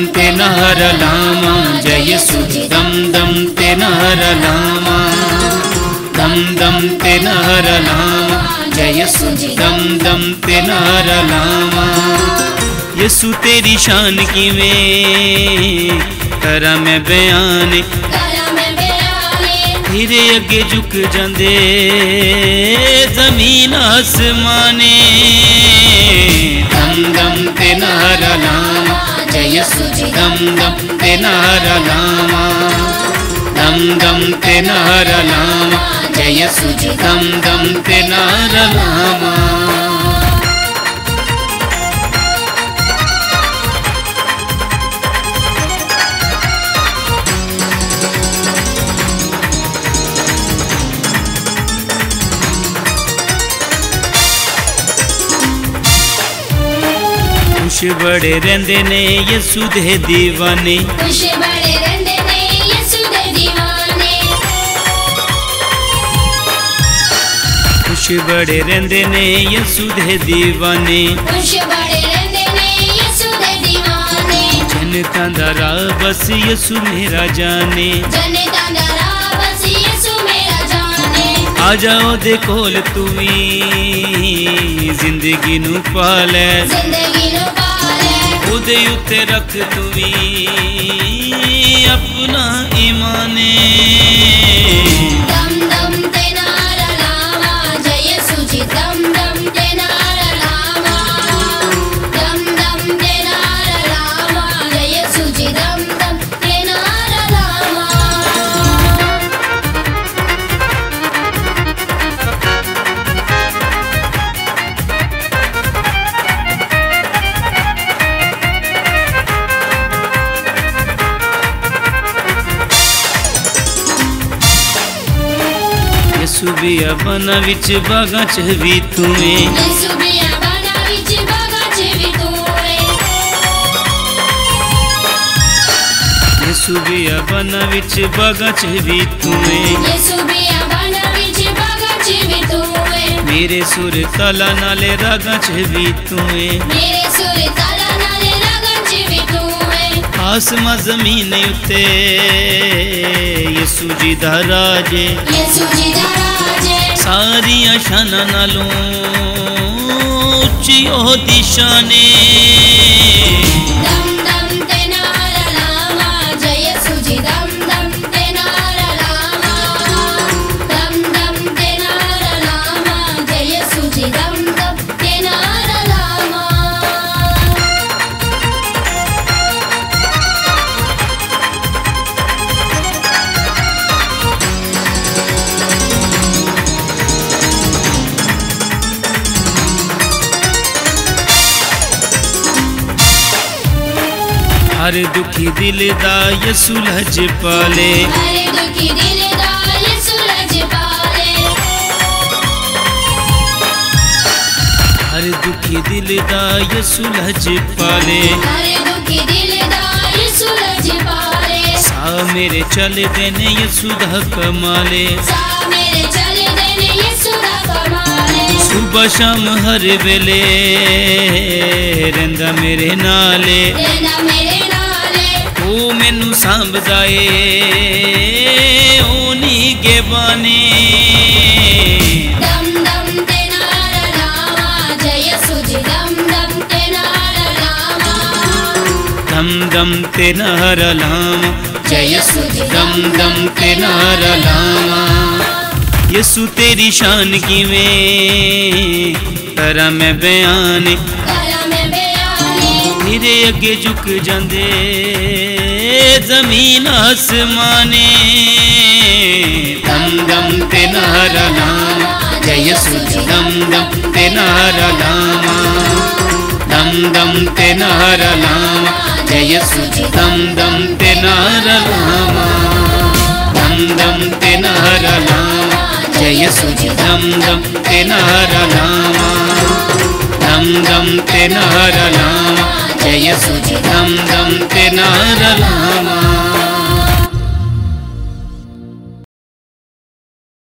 ते नहर लामा जय सुजी दम दम ते नहर लामा दम दम ते नहर लामा जय सुजी दम दम ते नहर लामा। यसु तेरी शान किवें करा मैं बयान तेरे अगे झुक जांदे जमीन आसमाने। दम दम ते नहर लामा जय सुजी दम दम ते नहर लामा दम दम ते नहर लामा जय सुजी दम दम ते नहर लामा। खुश बड़े रहंदे ने यसु दे दीवाने खुश बड़े रहंदे ने यसु दे दीवाने खुश बड़े रहंदे ने यसु दे दीवाने खुश बड़े रहंदे ने यसु दे दीवाने। जनता दा राह बस यसु मेरा जाने जनता दा राह बस यसु मेरा जाने। आ जाओ दे कोल तू भी जिंदगी नू पाले जिंदगी नू उदे उत्ते रख तू भी अपना ईमाने। दम दम ते नहर लामा जय सुजी दम दम ते नहर लामा दम दम ते नहर लामा जय सुजी दम दम ते नहर लामा। यसु बिया बना विच बागा च भी तुएं यसु बिया बना विच बागा च भी तुएं यसु बिया बना विच बागा च भी तुएं यसु बिया बना विच बागा च भी तुएं। मेरे सुर ताला नाले रागा च भी तुएं मेरे सुर ताला नाले रागा च भी तुएं। आसमां जमीन उत्ते यसु जी दा राजे यसु जी दा राजे सारियां शानां नालों उच्ची ओहदी शाने। दम दम ते नहर लामा जय सुजी दम दम ते नहर लामा दम दम ते नहर लामा जय सुजी दम दम ते नहर लामा। हर दुखी दिल दा यसु लज पाले हर दुखी दिल दा यसु लज पाले हर दुखी दिल दा यसु लज पाले हर दुखी दिल दा यसु लज पाले। सा मेरे चल देने यसु दा कमाले सा मेरे चले देने यसु दा कमाले। सुबह शाम हर वेले रंदा मेरे नाले रहंदा मेरे नाले ओ मैनू सांभदा ए ओनी गेबाने। दम दम ते नहर लामा जय सुजी दम दम ते नहर लामा दम दम ते नहर लामा जय सुजी दम दम ते नहर लामा। यसु तेरी शान किवें करा मैं बयान करा मैं बयाने। तेरे अगे झुक जांदे जमीन आसमाने। दम दम ते नहर लामा जय सुजी दम दम ते नहर लामा दम दम ते नहर लामा जय सुजी दम दम ते नहर लामा दम दम ते नहर लामा जय सुजी दम दम ते नहर लामा दम दम ते नहर लामा जय सुजी दम दम ते नहर लामा।